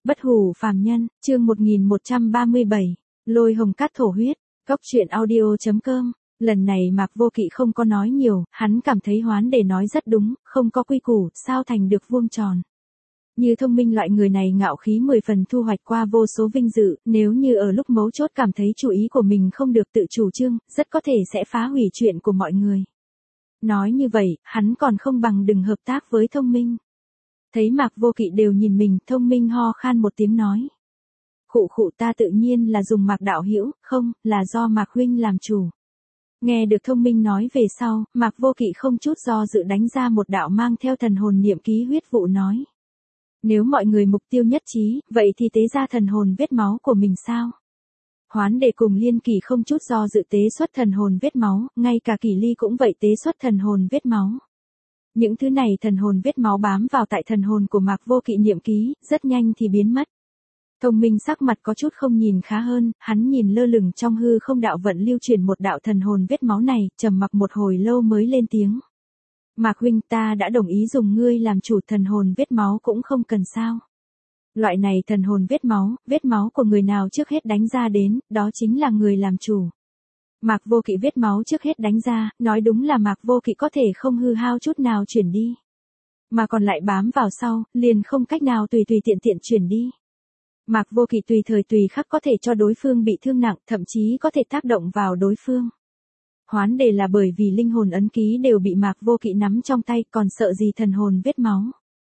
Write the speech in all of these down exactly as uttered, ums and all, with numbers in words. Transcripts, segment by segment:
Bất hủ phàm nhân, chương một nghìn một trăm ba mươi bảy, lôi hồng cát thổ huyết, góc truyện audio.com. Lần này Mạc Vô Kỵ không có nói nhiều, hắn cảm thấy Hoán Đề nói rất đúng, không có quy củ, sao thành được vuông tròn. Như Thông Minh loại người này ngạo khí mười phần thu hoạch qua vô số vinh dự, nếu như ở lúc mấu chốt cảm thấy chủ ý của mình không được tự chủ trương, rất có thể sẽ phá hủy chuyện của mọi người. Nói như vậy, hắn còn không bằng đừng hợp tác với Thông Minh. Thấy Mạc Vô Kỵ đều nhìn mình, Thông Minh ho khan một tiếng nói. Khụ khụ, ta tự nhiên là dùng Mạc đạo hữu, không, là do Mạc huynh làm chủ. Nghe được Thông Minh nói về sau, Mạc Vô Kỵ không chút do dự đánh ra một đạo mang theo thần hồn niệm ký huyết vụ nói. Nếu mọi người mục tiêu nhất trí, vậy thì tế ra thần hồn vết máu của mình sao? Hoán Đề cùng Liên Kỳ không chút do dự tế xuất thần hồn vết máu, ngay cả Kỳ Ly cũng vậy tế xuất thần hồn vết máu. Những thứ này thần hồn vết máu bám vào tại thần hồn của Mạc Vô Kỵ niệm ký, rất nhanh thì biến mất. Thông Minh sắc mặt có chút không nhìn khá hơn, hắn nhìn lơ lửng trong hư không đạo vận lưu truyền một đạo thần hồn vết máu này, trầm mặc một hồi lâu mới lên tiếng. Mạc huynh, ta đã đồng ý dùng ngươi làm chủ, thần hồn vết máu cũng không cần sao. Loại này thần hồn vết máu, vết máu của người nào trước hết đánh ra đến, đó chính là người làm chủ. Mạc Vô Kỵ vết máu trước hết đánh ra, nói đúng là Mạc Vô Kỵ có thể không hư hao chút nào chuyển đi. Mà còn lại bám vào sau, liền không cách nào tùy tùy tiện tiện chuyển đi. Mạc Vô Kỵ tùy thời tùy khắc có thể cho đối phương bị thương nặng, thậm chí có thể tác động vào đối phương. Hoán Đề là bởi vì linh hồn ấn ký đều bị Mạc Vô Kỵ nắm trong tay, còn sợ gì thần hồn vết máu.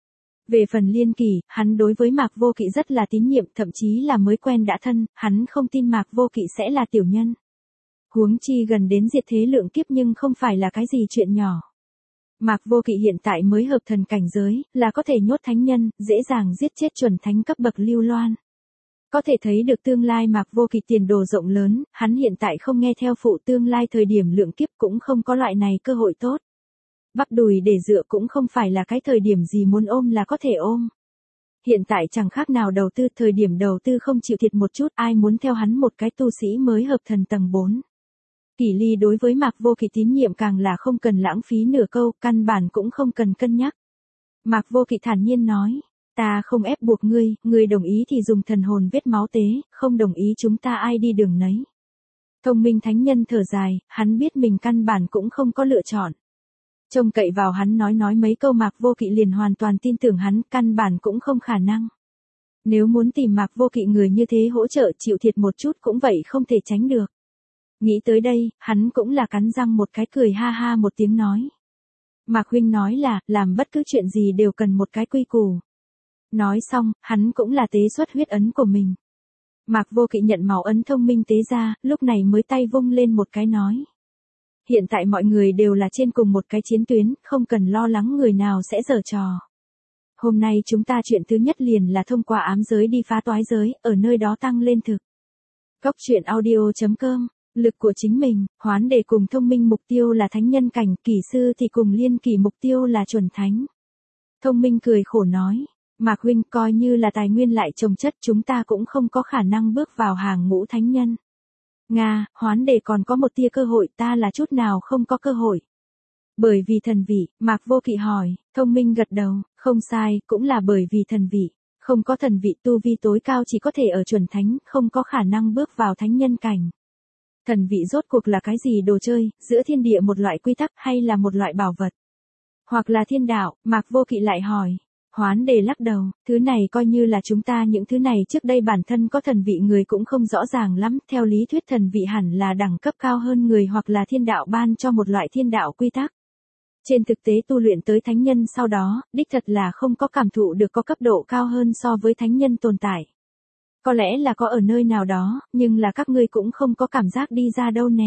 Về phần Liên Kỳ, hắn đối với Mạc Vô Kỵ rất là tín nhiệm, thậm chí là mới quen đã thân, hắn không tin Mạc Vô Kỵ sẽ là tiểu nhân. Huống chi gần đến diệt thế lượng kiếp nhưng không phải là cái gì chuyện nhỏ. Mạc Vô Kỵ hiện tại mới hợp thần cảnh giới, là có thể nhốt thánh nhân, dễ dàng giết chết chuẩn thánh cấp bậc Lưu Loan. Có thể thấy được tương lai Mạc Vô Kỵ tiền đồ rộng lớn, hắn hiện tại không nghe theo phụ tương lai thời điểm lượng kiếp cũng không có loại này cơ hội tốt. Bắp đùi để dựa cũng không phải là cái thời điểm gì muốn ôm là có thể ôm. Hiện tại chẳng khác nào đầu tư, thời điểm đầu tư không chịu thiệt một chút, ai muốn theo hắn một cái tu sĩ mới hợp thần tầng bốn. Kỳ Ly đối với Mạc Vô Kỵ tín nhiệm càng là không cần lãng phí nửa câu, căn bản cũng không cần cân nhắc. Mạc Vô Kỵ thản nhiên nói, ta không ép buộc ngươi, ngươi đồng ý thì dùng thần hồn vết máu tế, không đồng ý chúng ta ai đi đường nấy. Thông Minh thánh nhân thở dài, hắn biết mình căn bản cũng không có lựa chọn. Trông cậy vào hắn nói nói mấy câu Mạc Vô Kỵ liền hoàn toàn tin tưởng hắn, căn bản cũng không khả năng. Nếu muốn tìm Mạc Vô Kỵ người như thế hỗ trợ chịu thiệt một chút cũng vậy không thể tránh được. Nghĩ tới đây, hắn cũng là cắn răng một cái cười ha ha một tiếng nói. Mạc huynh nói là, làm bất cứ chuyện gì đều cần một cái quy củ. Nói xong, hắn cũng là tế xuất huyết ấn của mình. Mạc Vô Kỵ nhận máu ấn Thông Minh tế ra, lúc này mới tay vung lên một cái nói. Hiện tại mọi người đều là trên cùng một cái chiến tuyến, không cần lo lắng người nào sẽ giở trò. Hôm nay chúng ta chuyện thứ nhất liền là thông qua ám giới đi phá toái giới, ở nơi đó tăng lên thực. Góc truyện audio.com. Lực của chính mình, Hoán Đề cùng Thông Minh mục tiêu là thánh nhân cảnh, Kỳ Sư thì cùng Liên Kỳ mục tiêu là chuẩn thánh. Thông Minh cười khổ nói, Mạc huynh, coi như là tài nguyên lại chồng chất chúng ta cũng không có khả năng bước vào hàng ngũ thánh nhân. Nga, Hoán Đề còn có một tia cơ hội, ta là chút nào không có cơ hội. Bởi vì thần vị, Mạc Vô Kỵ hỏi, Thông Minh gật đầu, không sai, cũng là bởi vì thần vị. Không có thần vị tu vi tối cao chỉ có thể ở chuẩn thánh, không có khả năng bước vào thánh nhân cảnh. Thần vị rốt cuộc là cái gì đồ chơi, giữa thiên địa một loại quy tắc hay là một loại bảo vật? Hoặc là thiên đạo, Mạc Vô Kỵ lại hỏi. Hoán Đề lắc đầu, thứ này coi như là chúng ta những thứ này trước đây bản thân có thần vị người cũng không rõ ràng lắm, theo lý thuyết thần vị hẳn là đẳng cấp cao hơn người hoặc là thiên đạo ban cho một loại thiên đạo quy tắc. Trên thực tế tu luyện tới thánh nhân sau đó, đích thật là không có cảm thụ được có cấp độ cao hơn so với thánh nhân tồn tại. Có lẽ là có ở nơi nào đó, nhưng là các ngươi cũng không có cảm giác đi ra đâu nè.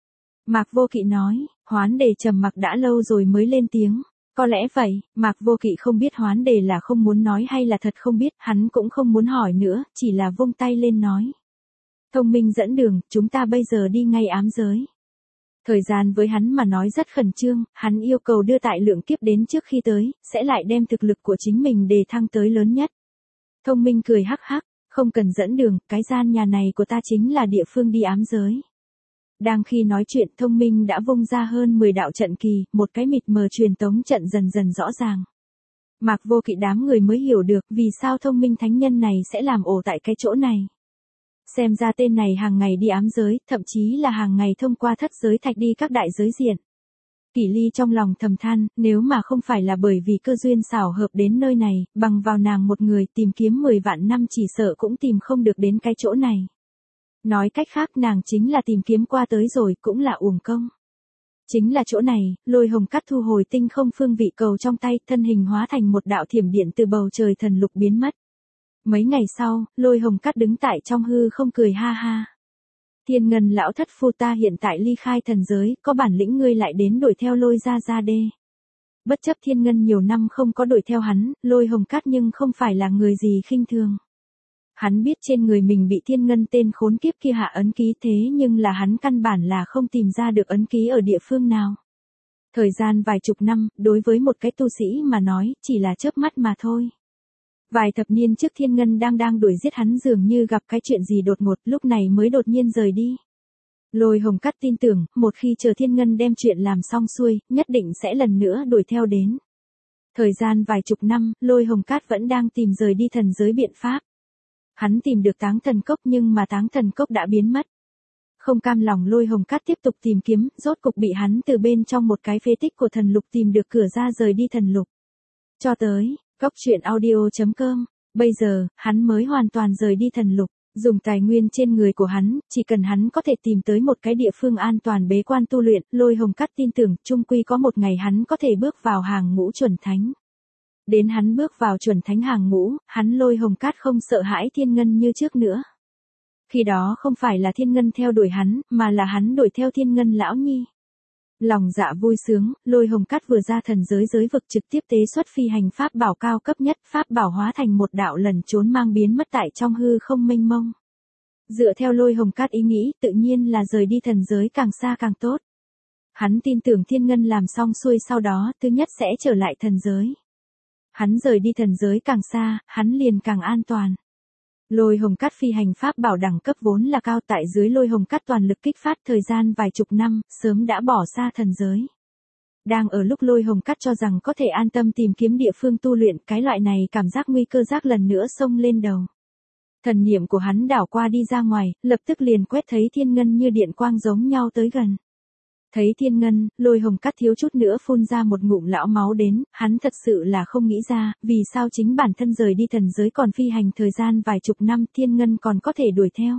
Mạc Vô Kỵ nói, Hoán Đề trầm mặc đã lâu rồi mới lên tiếng. Có lẽ vậy, Mạc Vô Kỵ không biết Hoán Đề là không muốn nói hay là thật không biết, hắn cũng không muốn hỏi nữa, chỉ là vung tay lên nói. Thông Minh dẫn đường, chúng ta bây giờ đi ngay ám giới. Thời gian với hắn mà nói rất khẩn trương, hắn yêu cầu đưa tại lượng kiếp đến trước khi tới, sẽ lại đem thực lực của chính mình đề thăng tới lớn nhất. Thông Minh cười hắc hắc, không cần dẫn đường, cái gian nhà này của ta chính là địa phương đi ám giới. Đang khi nói chuyện Thông Minh đã vung ra hơn mười đạo trận kỳ, một cái mịt mờ truyền tống trận dần dần rõ ràng. Mạc Vô Kỵ đám người mới hiểu được vì sao thông minh thánh nhân này sẽ làm ổ tại cái chỗ này. Xem ra tên này hàng ngày đi ám giới, thậm chí là hàng ngày thông qua thất giới thạch đi các đại giới diện. Kỷ Ly trong lòng thầm than, nếu mà không phải là bởi vì cơ duyên xảo hợp đến nơi này, bằng vào nàng một người tìm kiếm mười vạn năm chỉ sợ cũng tìm không được đến cái chỗ này. Nói cách khác nàng chính là tìm kiếm qua tới rồi cũng là uổng công. Chính là chỗ này, Lôi Hồng Cát thu hồi tinh không phương vị cầu trong tay, thân hình hóa thành một đạo thiểm điện từ bầu trời thần lục biến mất. Mấy ngày sau, Lôi Hồng Cát đứng tại trong hư không cười ha ha. Thiên Ngân lão thất phu ta hiện tại ly khai thần giới, có bản lĩnh ngươi lại đến đuổi theo Lôi gia gia đê. Bất chấp Thiên Ngân nhiều năm không có đuổi theo hắn, Lôi Hồng Cát nhưng không phải là người gì khinh thường. Hắn biết trên người mình bị Thiên Ngân tên khốn kiếp kia hạ ấn ký thế nhưng là hắn căn bản là không tìm ra được ấn ký ở địa phương nào. Thời gian vài chục năm, đối với một cái tu sĩ mà nói, chỉ là chớp mắt mà thôi. Vài thập niên trước Thiên Ngân đang đang đuổi giết hắn dường như gặp cái chuyện gì đột ngột lúc này mới đột nhiên rời đi. Lôi Hồng Cát tin tưởng, một khi chờ Thiên Ngân đem chuyện làm xong xuôi, nhất định sẽ lần nữa đuổi theo đến. Thời gian vài chục năm, Lôi Hồng Cát vẫn đang tìm rời đi thần giới biện pháp. Hắn tìm được Táng Thần Cốc nhưng mà Táng Thần Cốc đã biến mất. Không cam lòng Lôi Hồng Cát tiếp tục tìm kiếm, rốt cục bị hắn từ bên trong một cái phế tích của thần lục tìm được cửa ra rời đi thần lục. Cho tới, Cốc truyện audio chấm com, bây giờ, hắn mới hoàn toàn rời đi thần lục, dùng tài nguyên trên người của hắn, chỉ cần hắn có thể tìm tới một cái địa phương an toàn bế quan tu luyện, Lôi Hồng Cát tin tưởng, chung quy có một ngày hắn có thể bước vào hàng ngũ chuẩn thánh. Đến hắn bước vào chuẩn thánh hàng ngũ, hắn Lôi Hồng Cát không sợ hãi Thiên Ngân như trước nữa. Khi đó không phải là Thiên Ngân theo đuổi hắn, mà là hắn đuổi theo Thiên Ngân lão nhi. Lòng dạ vui sướng, Lôi Hồng Cát vừa ra thần giới giới vực trực tiếp tế xuất phi hành pháp bảo cao cấp nhất, pháp bảo hóa thành một đạo lần trốn mang biến mất tại trong hư không mênh mông. Dựa theo Lôi Hồng Cát ý nghĩ, tự nhiên là rời đi thần giới càng xa càng tốt. Hắn tin tưởng Thiên Ngân làm xong xuôi sau đó, thứ nhất sẽ trở lại thần giới. Hắn rời đi thần giới càng xa, hắn liền càng an toàn. Lôi Hồng Cát phi hành pháp bảo đẳng cấp vốn là cao, tại dưới Lôi Hồng Cát toàn lực kích phát thời gian vài chục năm, sớm đã bỏ xa thần giới. Đang ở lúc Lôi Hồng Cát cho rằng có thể an tâm tìm kiếm địa phương tu luyện, cái loại này cảm giác nguy cơ giác lần nữa xông lên đầu. Thần niệm của hắn đảo qua đi ra ngoài, lập tức liền quét thấy Thiên Ngân như điện quang giống nhau tới gần. Thấy Thiên Ngân, Lôi Hồng Cát thiếu chút nữa phun ra một ngụm lão máu đến, hắn thật sự là không nghĩ ra, vì sao chính bản thân rời đi thần giới còn phi hành thời gian vài chục năm Thiên Ngân còn có thể đuổi theo.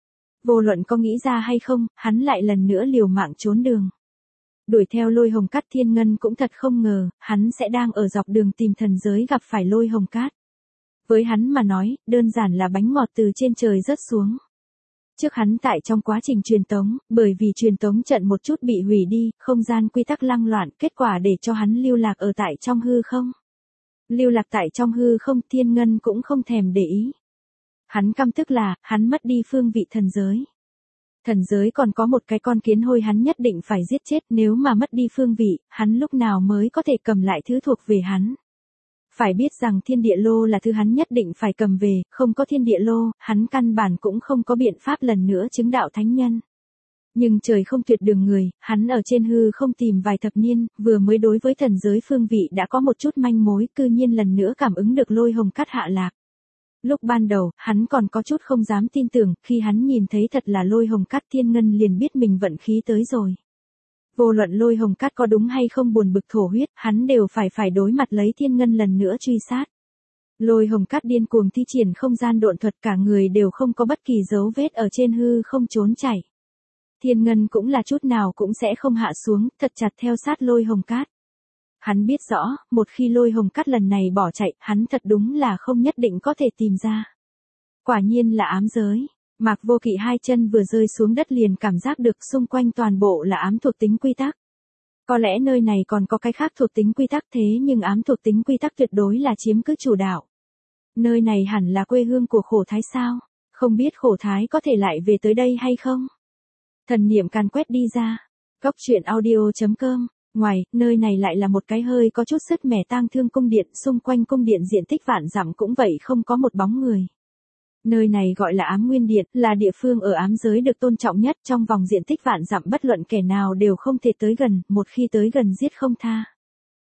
Vô luận có nghĩ ra hay không, hắn lại lần nữa liều mạng trốn đường. Đuổi theo Lôi Hồng Cát Thiên Ngân cũng thật không ngờ, hắn sẽ đang ở dọc đường tìm thần giới gặp phải Lôi Hồng Cát. Với hắn mà nói, đơn giản là bánh ngọt từ trên trời rớt xuống. Trước hắn tại trong quá trình truyền tống, bởi vì truyền tống trận một chút bị hủy đi, không gian quy tắc lăng loạn, kết quả để cho hắn lưu lạc ở tại trong hư không. Lưu lạc tại trong hư không, Thiên Ngân cũng không thèm để ý. Hắn căm tức là, hắn mất đi phương vị thần giới. Thần giới còn có một cái con kiến hôi hắn nhất định phải giết chết, nếu mà mất đi phương vị, hắn lúc nào mới có thể cầm lại thứ thuộc về hắn. Phải biết rằng thiên địa lô là thứ hắn nhất định phải cầm về, không có thiên địa lô, hắn căn bản cũng không có biện pháp lần nữa chứng đạo thánh nhân. Nhưng trời không tuyệt đường người, hắn ở trên hư không tìm vài thập niên, vừa mới đối với thần giới phương vị đã có một chút manh mối, cư nhiên lần nữa cảm ứng được Lôi Hồng Cát hạ lạc. Lúc ban đầu, hắn còn có chút không dám tin tưởng, khi hắn nhìn thấy thật là Lôi Hồng Cát Thiên Ngân liền biết mình vận khí tới rồi. Vô luận Lôi Hồng Cát có đúng hay không buồn bực thổ huyết, hắn đều phải phải đối mặt lấy Thiên Ngân lần nữa truy sát. Lôi Hồng Cát điên cuồng thi triển không gian độn thuật, cả người đều không có bất kỳ dấu vết ở trên hư không trốn chạy. Thiên Ngân cũng là chút nào cũng sẽ không hạ xuống, thật chặt theo sát Lôi Hồng Cát. Hắn biết rõ, một khi Lôi Hồng Cát lần này bỏ chạy, hắn thật đúng là không nhất định có thể tìm ra. Quả nhiên là ám giới. Mạc Vô Kỵ hai chân vừa rơi xuống đất liền cảm giác được xung quanh toàn bộ là ám thuộc tính quy tắc. Có lẽ nơi này còn có cái khác thuộc tính quy tắc thế nhưng ám thuộc tính quy tắc tuyệt đối là chiếm cứ chủ đạo. Nơi này hẳn là quê hương của Khổ Thái sao? Không biết Khổ Thái có thể lại về tới đây hay không? Thần niệm càn quét đi ra. Cốc truyện audio chấm com. Ngoài, nơi này lại là một cái hơi có chút sứt mẻ tang thương cung điện, xung quanh cung điện diện tích vạn dặm cũng vậy không có một bóng người. Nơi này gọi là Ám Nguyên Điện, là địa phương ở ám giới được tôn trọng nhất, trong vòng diện tích vạn dặm bất luận kẻ nào đều không thể tới gần, một khi tới gần giết không tha.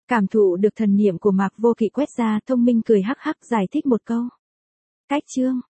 Cảm thụ được thần niệm của Mạc Vô Kỵ quét ra, Thông Minh cười hắc hắc giải thích một câu. Cách chương.